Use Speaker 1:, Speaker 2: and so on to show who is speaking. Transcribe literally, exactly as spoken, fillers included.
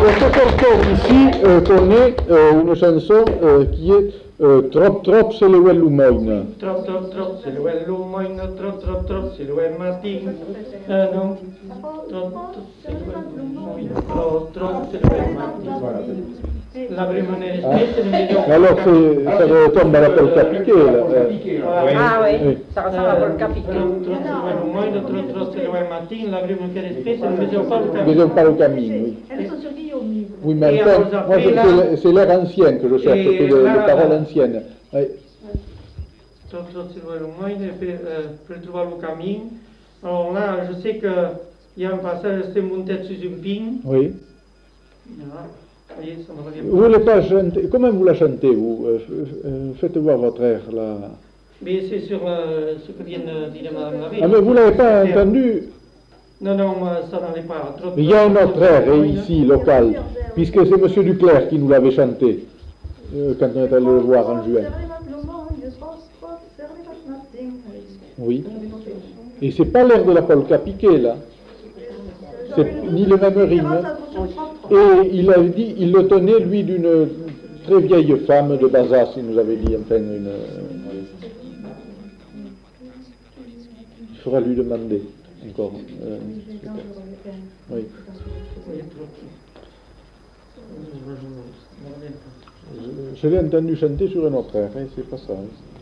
Speaker 1: cet orchestre ici euh, connaît euh, une chanson euh, qui est euh, Trop trop c'est le Wellumoine.
Speaker 2: Trop trop trop c'est le Wellumoine, trop trop trop c'est le Welmatin. Euh, non, trop trop c'est le Wellumoine, trop trop c'est le Welmatin. La Brimonne
Speaker 1: Ah.
Speaker 2: c'est le meilleur.
Speaker 1: Alors c'est, ça retombe à la polka piquée là.
Speaker 3: Ah oui, ça ressemble à la polka piquée.
Speaker 2: Trop trop c'est le Wellumoine, trop trop c'est le Welmatin. La Brimonne c'est le meilleur pas le
Speaker 1: Mais
Speaker 2: Camille.
Speaker 1: pas le Camille, oui.
Speaker 4: Elles sont sur Guillaume.
Speaker 1: Oui, mais
Speaker 2: Et
Speaker 1: enfin,
Speaker 2: alors,
Speaker 1: moi,
Speaker 2: après,
Speaker 1: je-
Speaker 2: là-
Speaker 1: c'est, c'est l'air ancien que je cherche,
Speaker 2: Et
Speaker 1: c'est les,
Speaker 2: là,
Speaker 1: les paroles
Speaker 2: là-
Speaker 1: anciennes. Oui.
Speaker 2: Trop trop c'est le Wellumoine, et puis euh, pour trouver le Camille. Alors là, je sais qu'il y a un passage, c'est mon tête sur une ping.
Speaker 1: Oui.
Speaker 2: Voilà. Vous voyez, ça me revient
Speaker 1: Vous voulez pas chanter, comment vous la chantez, vous euh, f- euh, faites voir votre air, là.
Speaker 2: Mais c'est sur euh, ce que vient de dire Madame Lavé.
Speaker 1: Ah, mais vous l'avez pas entendu.
Speaker 2: Non, non, moi, ça n'allait pas. Trop,
Speaker 1: Mais il y a un
Speaker 2: trop,
Speaker 1: autre
Speaker 2: trop,
Speaker 1: air,
Speaker 2: trop,
Speaker 1: hein,
Speaker 2: trop,
Speaker 1: ici, local, puisque c'est Monsieur Duclerc qui nous l'avait chanté, euh, quand on est allé le voir en juin. Oui. Et c'est pas l'air de la polka piquée, là. C'est ni le même rythme. Et il avait dit, il le tenait, lui, d'une très vieille femme de Bazas, il nous avait dit, enfin, une... Il faudra lui demander, encore. Euh, oui. Je, je l'ai entendu chanter sur un autre air, hein, c'est pas ça. Hein.